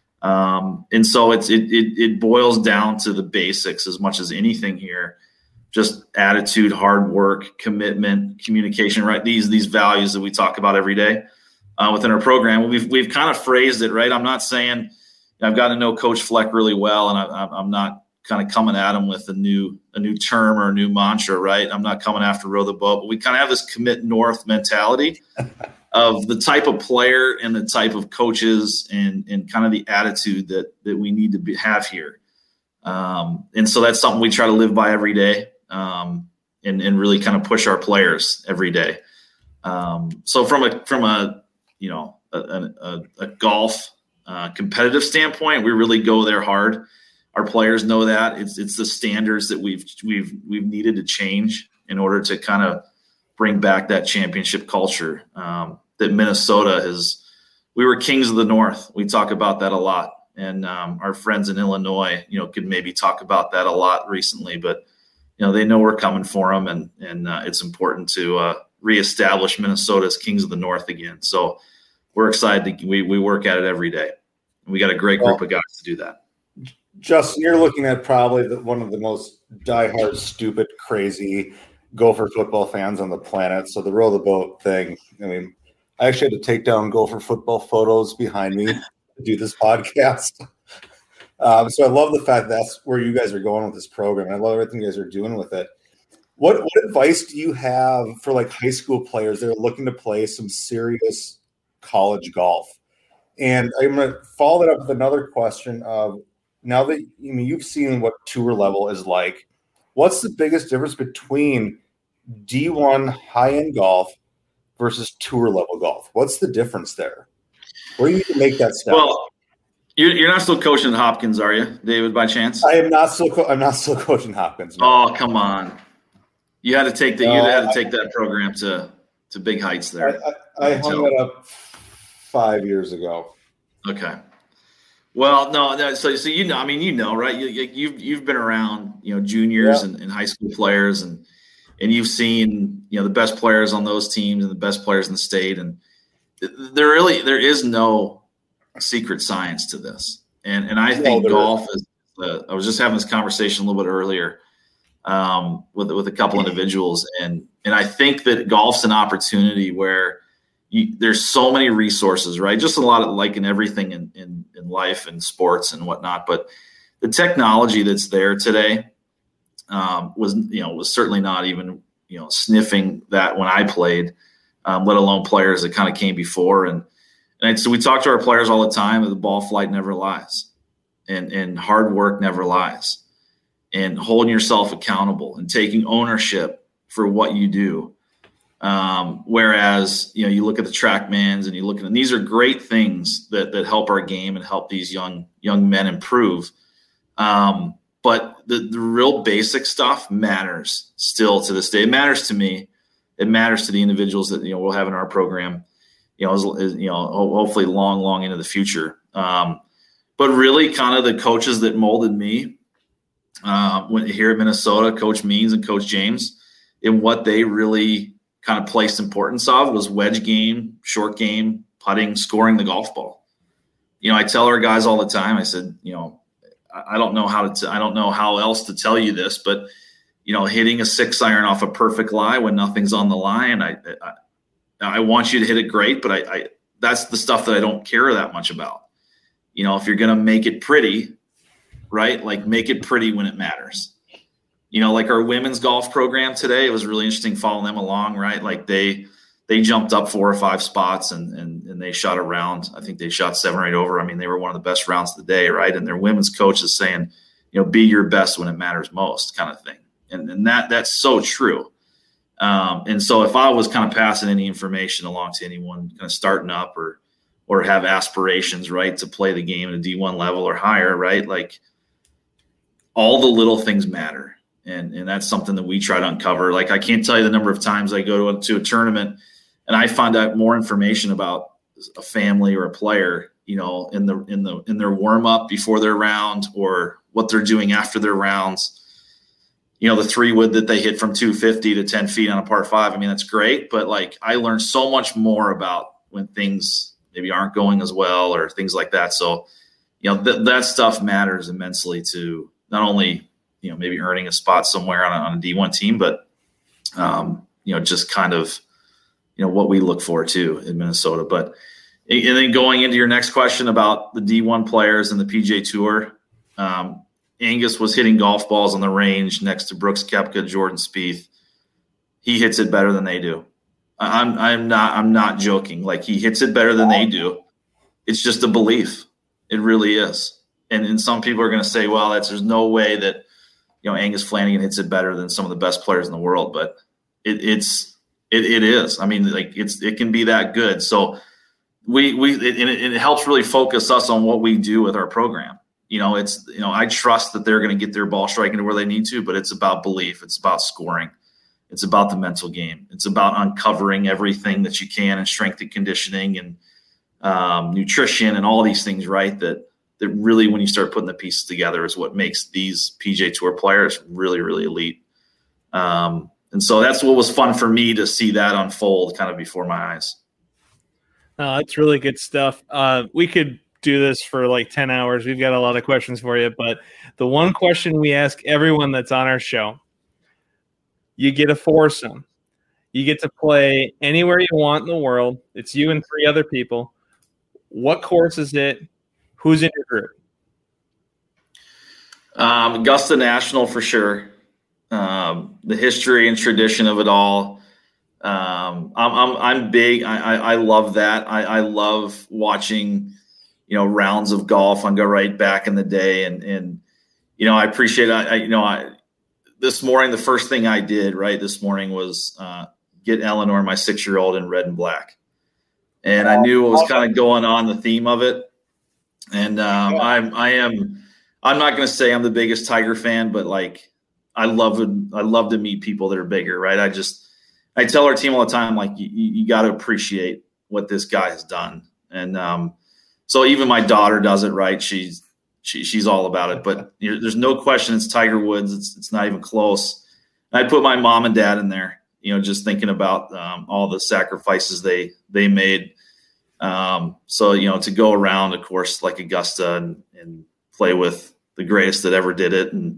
Um, and so it's, it, it, it boils down to the basics as much as anything here, just attitude, hard work, commitment, communication, right? These, these values that we talk about every day, uh, within our program. We've, we've kind of phrased it, right? I'm not saying I've got to know Coach Fleck really well, and I, I'm not kind of coming at him with a new, a new term or a new mantra, right? I'm not coming after row the boat, but we kind of have this commit north mentality of the type of player and the type of coaches and, and kind of the attitude that, that we need to be, have here. Um, and so that's something we try to live by every day, um, and, and really kind of push our players every day. Um, so from a, from a, you know, a, a, a golf uh, competitive standpoint, we really go there hard. Our players know that it's, it's the standards that we've, we've, we've needed to change in order to kind of bring back that championship culture. Um, that Minnesota has, we were kings of the North. We talk about that a lot. And um, our friends in Illinois, you know, could maybe talk about that a lot recently, but, you know, they know we're coming for them, and, and uh, it's important to uh, reestablish Minnesota as kings of the North again. So we're excited. To, we, we work at it every day. We got a great group well, of guys to do that. Justin, you're looking at probably the, one of the most diehard, stupid, crazy Gopher football fans on the planet. So the row the boat thing, I mean, I actually had to take down Gopher football photos behind me to do this podcast. Um, so I love the fact that's where you guys are going with this program. I love everything you guys are doing with it. What what advice do you have for like high school players that are looking to play some serious college golf? And I'm going to follow that up with another question of, now that you mean you've seen what tour level is like, what's the biggest difference between D one high-end golf versus tour level golf? What's the difference there? Where do you need to make that step? Well, you're, you're not still coaching at Hopkins, are you, David, by chance? I am not still. Co- I'm not still coaching Hopkins. No. Oh, come on! You had to take the. Uh, you had to take that program to to big heights there. I, I, I hung it up five years ago. Okay. Well, no, no, so so you know, I mean, you know, right? You, you've you've been around, you know, juniors yeah. and, and high school players, and and you've seen, you know, the best players on those teams and the best players in the state, and there really there is no secret science to this, and and I think no, golf is uh, I was just having this conversation a little bit earlier um, with with a couple individuals, and and I think that golf's an opportunity where you, there's so many resources, right? Just a lot of like in everything in, in in life and sports and whatnot, but the technology that's there today um, was you know was certainly not even you know sniffing that when I played, um, let alone players that kind of came before. And and so we talk to our players all the time that the ball flight never lies, and and hard work never lies, and holding yourself accountable and taking ownership for what you do. Um, whereas, you know, you look at the TrackMans and you look at, and these are great things that, that help our game and help these young, young men improve. Um, but the, the real basic stuff matters still to this day. It matters to me. It matters to the individuals that, you know, we'll have in our program, you know, as, as, you know, hopefully long, long into the future. Um, but really kind of the coaches that molded me, uh, when, here at Minnesota, Coach Means and Coach James, and what they really kind of placed importance of was wedge game, short game, putting, scoring the golf ball. You know, I tell our guys all the time, I said, you know, I don't know how to, t- I don't know how else to tell you this, but, you know, hitting a six iron off a perfect lie when nothing's on the line, I, I, I want you to hit it great, but I, I, that's the stuff that I don't care that much about. You know, if you're going to make it pretty, right? Like make it pretty when it matters. You know, like our women's golf program today, it was really interesting following them along, right? Like they they jumped up four or five spots and and and they shot a round. I think they shot seven or eight over. I mean, they were one of the best rounds of the day, right? And their women's coach is saying, you know, be your best when it matters most, kind of thing. And and that that's so true. Um, and so if I was kind of passing any information along to anyone kind of starting up or or have aspirations, right, to play the game at a D one level or higher, right? Like all the little things matter. And and that's something that we try to uncover. Like I can't tell you the number of times I go to a, to a tournament and I find out more information about a family or a player, you know, in the in the in their warm up before their round or what they're doing after their rounds. You know, the three wood that they hit from two fifty to ten feet on a par five. I mean, that's great, but like I learned so much more about when things maybe aren't going as well or things like that. So, you know, th- that stuff matters immensely to not only you know, maybe earning a spot somewhere on a, on a D one team, but, um, you know, just kind of, you know, what we look for too in Minnesota. But, and then going into your next question about the D one players and the P G A Tour, um, Angus was hitting golf balls on the range next to Brooks Koepka, Jordan Spieth. He hits it better than they do. I'm, I'm not, I'm not joking. Like he hits it better than they do. It's just a belief. It really is. And, and some people are going to say, well, that's, there's no way that, you know, Angus Flanagan hits it better than some of the best players in the world, but it, it's, it, it is. I mean, like it's, it can be that good. So we, we, it, and it, it helps really focus us on what we do with our program. You know, it's, you know, I trust that they're going to get their ball striking to where they need to, but it's about belief. It's about scoring. It's about the mental game. It's about uncovering everything that you can in strength and conditioning and um, nutrition and all these things, right? That, that really, when you start putting the pieces together, is what makes these P G A Tour players really, really elite. Um, and so that's what was fun for me to see that unfold kind of before my eyes. Uh, that's really good stuff. Uh, we could do this for like ten hours. We've got a lot of questions for you, but the one question we ask everyone that's on our show, you get a foursome. You get to play anywhere you want in the world. It's you and three other people. What course is it? Who's in your group? Um, Augusta National for sure. Um, the history and tradition of it all. Um, I'm, I'm, I'm big. I, I, I love that. I, I love watching, you know, rounds of golf on Go Right back in the day. And, and, you know, I appreciate, I, I you know, I, this morning, the first thing I did right this morning was uh, get Eleanor, my six-year-old, in red and black. And I knew what was kind of going on, the theme of it. And um, I'm, I am, I'm not going to say I'm the biggest Tiger fan, but like, I love it. I love to meet people that are bigger, right? I just, I tell our team all the time, like, you, you got to appreciate what this guy has done. And um, so even my daughter does it, right? She's, she, she's all about it, but you know, there's no question it's Tiger Woods. It's, it's not even close. And I put my mom and dad in there, you know, just thinking about um, all the sacrifices they, they made. Um, so, you know, to go around, of course, like Augusta and, and play with, the greatest that ever did it, and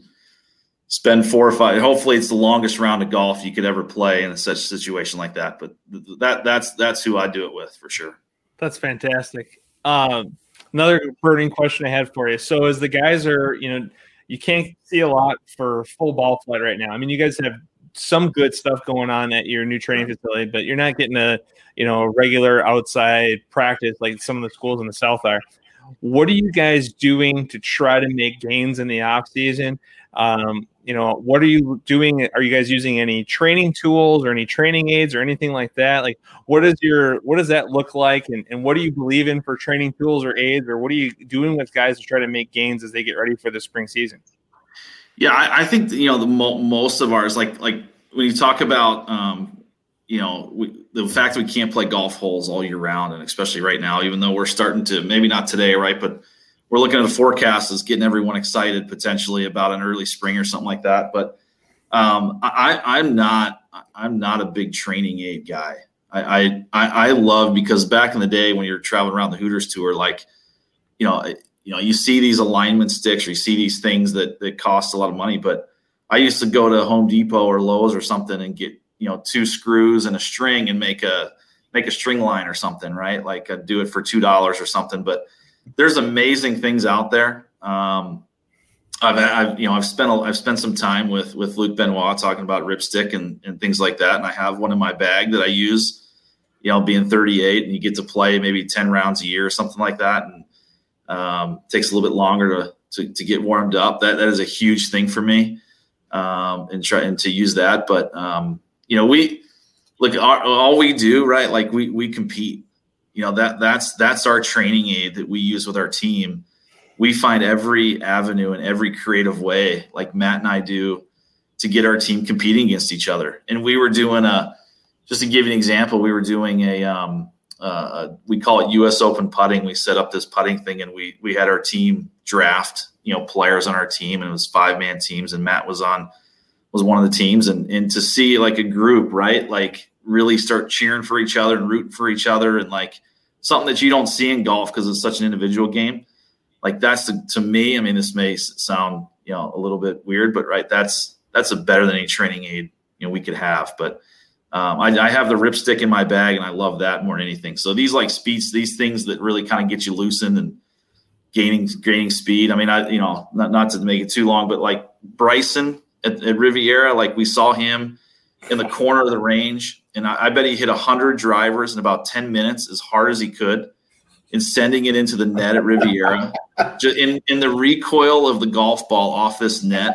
spend four or five. Hopefully, it's the longest round of golf you could ever play in such a situation like that. But that that's that's who I do it with for sure. That's fantastic. Um, another burning question I had for you. So, as the guys are, you know, you can't see a lot for full ball flight right now. I mean, you guys have some good stuff going on at your new training facility, but you're not getting a, you know, a regular outside practice like some of the schools in the South are. What are you guys doing to try to make gains in the off season? Um, you know, what are you doing? Are you guys using any training tools or any training aids or anything like that? Like, what is your, what does that look like? And, and what do you believe in for training tools or aids, or what are you doing with guys to try to make gains as they get ready for the spring season? Yeah, I, I think, you know, the mo- most of ours, like, like when you talk about, um, you know, we, the fact that we can't play golf holes all year round, and especially right now, even though we're starting to, maybe not today, right, but we're looking at a forecast that's getting everyone excited potentially about an early spring or something like that. But um, I, I'm not, I'm not a big training aid guy. I, I, I love, because back in the day when you're traveling around the Hooters tour, like, you know, you know, you see these alignment sticks, or you see these things that that cost a lot of money. But I used to go to Home Depot or Lowe's or something and get, you know, two screws and a string and make a make a string line or something, right? Like I'd do it for two dollars or something. But there's amazing things out there. Um, I've, I've, you know, I've spent, a, I've spent some time with, with Luke Benoit talking about ripstick and, and things like that. And I have one in my bag that I use, you know, being thirty-eight, and you get to play maybe ten rounds a year or something like that. And um, it takes a little bit longer to, to, to get warmed up. That, that is a huge thing for me. Um, and try and to use that. But, um, you know, we look, our, all we do, right. Like we, we compete. You know, that that's that's our training aid that we use with our team. We find every avenue and every creative way, like Matt and I do, to get our team competing against each other. And we were doing a, just to give you an example, we were doing a, um, uh, we call it U S Open putting. We set up this putting thing, and we we had our team draft, you know, players on our team, and it was five man teams, and Matt was on was one of the teams, and and to see like a group, right, like really start cheering for each other and rooting for each other, and like something that you don't see in golf because it's such an individual game. Like that's the, to me, I mean, this may sound, you know, a little bit weird, but right, that's that's a better than any training aid, you know, we could have. But um, I, I have the ripstick in my bag, and I love that more than anything. So these like speeds, these things that really kind of get you loosened and gaining gaining speed. I mean, I you know, not not to make it too long, but like Bryson at, at Riviera, like we saw him in the corner of the range, and I, I bet he hit one hundred drivers in about ten minutes as hard as he could, and sending it into the net at Riviera. Just in, in the recoil of the golf ball off this net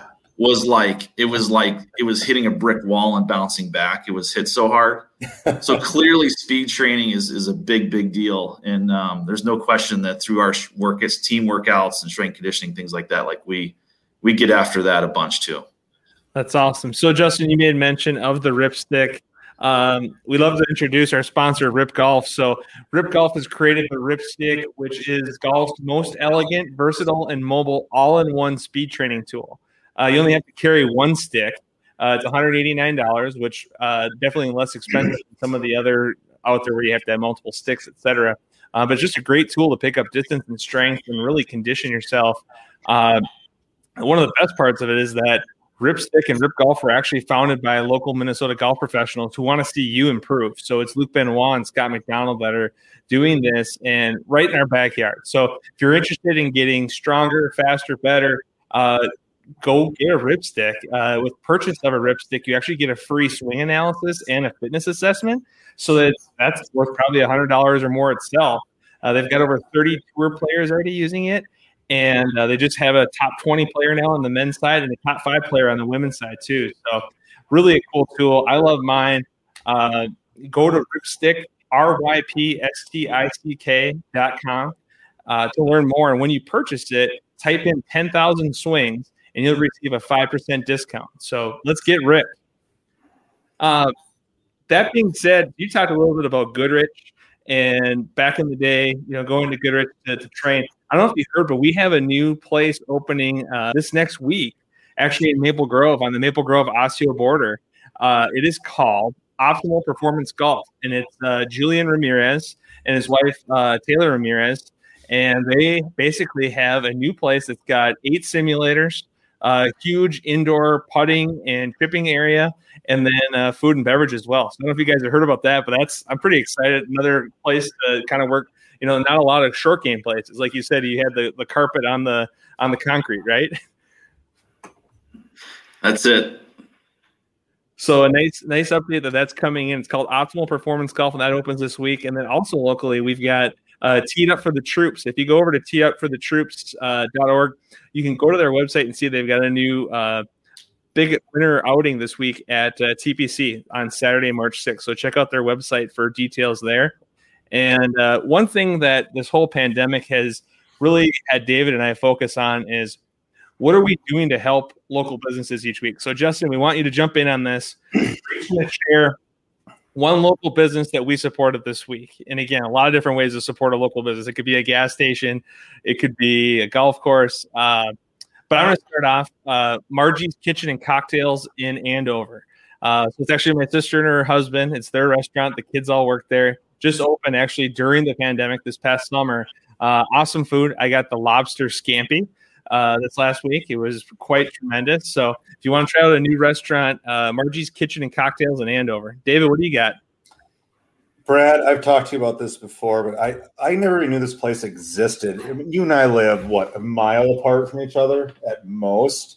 was like, it was like it was hitting a brick wall and bouncing back. It was hit so hard. So clearly speed training is, is a big, big deal. And um, there's no question that through our work, it's team workouts and strength conditioning, things like that, like we, we get after that a bunch too. That's awesome. So Justin, you made mention of the ripstick. Um, we love to introduce our sponsor, Rip Golf. So Rip Golf has created the Ripstick, which is golf's most elegant, versatile, and mobile all-in-one speed training tool. Uh, you only have to carry one stick. Uh, it's one hundred eighty-nine dollars, which uh, definitely less expensive than some of the other out there where you have to have multiple sticks, et cetera. Uh, but it's just a great tool to pick up distance and strength and really condition yourself. Uh, one of the best parts of it is that Ripstick and Rip Golf were actually founded by local Minnesota golf professionals who want to see you improve. So it's Luke Benoit and Scott McDonald that are doing this, and right in our backyard. So if you're interested in getting stronger, faster, better, uh, go get a Ripstick. Uh, with purchase of a Ripstick, you actually get a free swing analysis and a fitness assessment. So that that's worth probably one hundred dollars or more itself. Uh, they've got over thirty tour players already using it. And uh, they just have a top twenty player now on the men's side and a top five player on the women's side too. So really a cool tool. I love mine. Uh, go to Ripstick, R Y P S T I C K dot com uh, to learn more. And when you purchase it, type in ten thousand swings and you'll receive a five percent discount. So let's get ripped. Uh, that being said, you talked a little bit about Goodrich and back in the day, you know, going to Goodrich to, to train. I don't know if you heard, but we have a new place opening uh, this next week, actually in Maple Grove on the Maple Grove Osseo border. Uh, it is called Optimal Performance Golf, and it's uh, Julian Ramirez and his wife, uh, Taylor Ramirez. and they basically have a new place that's got eight simulators, a uh, huge indoor putting and chipping area, and then uh, food and beverage as well. So I don't know if you guys have heard about that, but that's I'm pretty excited. Another place to kind of work. You know, not a lot of short game places. Like you said, you had the, the carpet on the on the concrete, right? That's it. So a nice nice update that that's coming in. It's called Optimal Performance Golf, and that opens this week. And then also locally, we've got uh, Teed Up for the Troops. If you go over to tee up for the troops dot org, uh, you can go to their website and see they've got a new uh, big winter outing this week at uh, T P C on Saturday, March sixth. So check out their website for details there. And uh, one thing that this whole pandemic has really had David and I focus on is what are we doing to help local businesses each week? So, Justin, we want you to jump in on this. Share one local business that we supported this week. And again, a lot of different ways to support a local business. It could be a gas station. It could be a golf course. Uh, but I'm going to start off uh, Margie's Kitchen and Cocktails in Andover. Uh, so it's actually my sister and her husband. It's their restaurant. The kids all work there. Just opened actually during the pandemic this past summer. Uh, awesome food. I got the lobster scampi uh, this last week. It was quite tremendous. So if you want to try out a new restaurant, uh, Margie's Kitchen and Cocktails in Andover. David, what do you got? Brad, I've talked to you about this before, but I, I never even knew this place existed. I mean, you and I live, what, a mile apart from each other at most?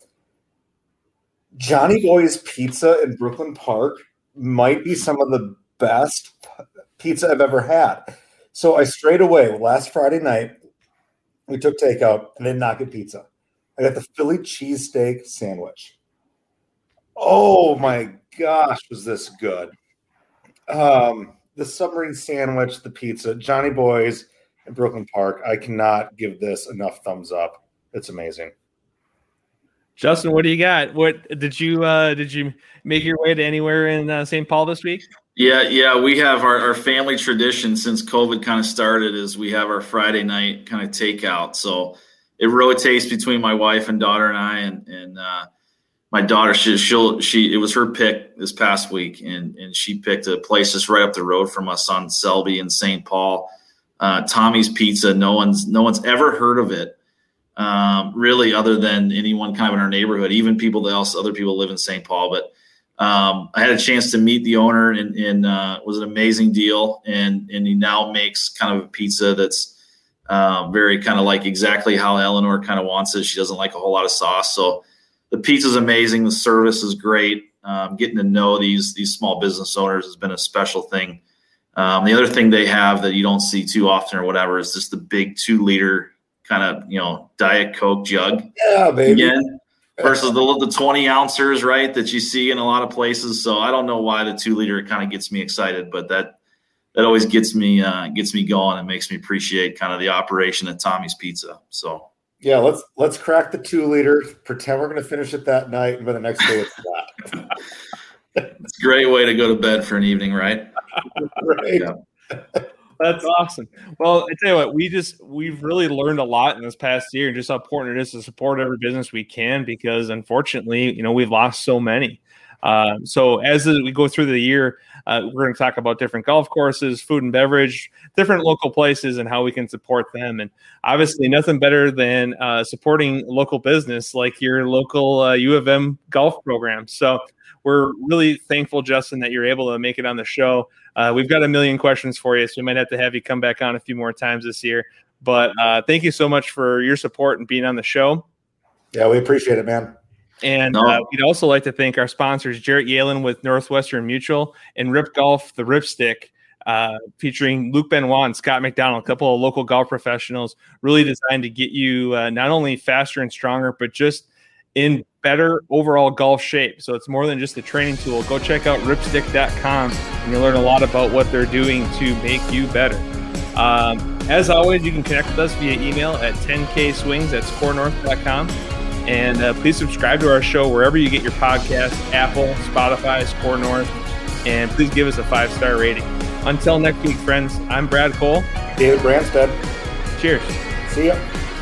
Johnny Boy's Pizza in Brooklyn Park might be some of the best pizza I've ever had. So I straight away, last Friday night, we took takeout and did not get pizza. I got the Philly cheesesteak sandwich. Oh my gosh, was this good. Um, the submarine sandwich, the pizza, Johnny Boy's in Brooklyn Park. I cannot give this enough thumbs up. It's amazing. Justin, what do you got? What did you uh, did you make your way to anywhere in uh, Saint Paul this week? Yeah, yeah, we have our, our family tradition since COVID kind of started is we have our Friday night kind of takeout. So it rotates between my wife and daughter and I, and and uh, my daughter, she she'll she it was her pick this past week, and and she picked a place just right up the road from us on Selby in Saint Paul. Uh, Tommy's Pizza. No one's no one's ever heard of it. Um, really, other than anyone kind of in our neighborhood, even people that else, other people live in Saint Paul. But um, I had a chance to meet the owner, and, and uh, it was an amazing deal. And and he now makes kind of a pizza that's uh, very kind of like exactly how Eleanor kind of wants it. She doesn't like a whole lot of sauce, so the pizza's amazing. The service is great. Um, getting to know these these small business owners has been a special thing. Um, the other thing they have that you don't see too often or whatever is just the big two liter kind of, you know, Diet Coke jug. Yeah, baby. Again, versus the, the twenty ounces, right, that you see in a lot of places. So I don't know why the two liter kind of gets me excited, but that that always gets me uh, gets me going and makes me appreciate kind of the operation at Tommy's Pizza. So yeah, let's let's crack the two liter. Pretend we're going to finish it that night, and by the next day it's flat. It's a great way to go to bed for an evening, right? Right. Yeah. That's awesome. Well, I tell you what, we just we've really learned a lot in this past year, and just how important it is to support every business we can, because unfortunately, you know, we've lost so many. Uh, so as we go through the year, uh, we're going to talk about different golf courses, food and beverage, different local places, and how we can support them. And obviously, nothing better than uh, supporting local business like your local uh, U of M golf program. So we're really thankful, Justin, that you're able to make it on the show. Uh, we've got a million questions for you, so we might have to have you come back on a few more times this year. But uh, thank you so much for your support and being on the show. Yeah, we appreciate it, man. And no. uh, we'd also like to thank our sponsors, Jarrett Yalen with Northwestern Mutual, and Rip Golf, the Ripstick, uh, featuring Luke Benoit and Scott McDonald, a couple of local golf professionals, really designed to get you uh, not only faster and stronger, but just in better overall golf shape. So it's more than just a training tool. Go check out ripstick dot com, and you'll learn a lot about what they're doing to make you better. Um, as always, you can connect with us via email at ten k swings at score north dot com. And uh, please subscribe to our show wherever you get your podcasts, Apple, Spotify, Score North, and please give us a five-star rating. Until next week, friends, I'm Brad Cole. David Branstad. Cheers. See ya.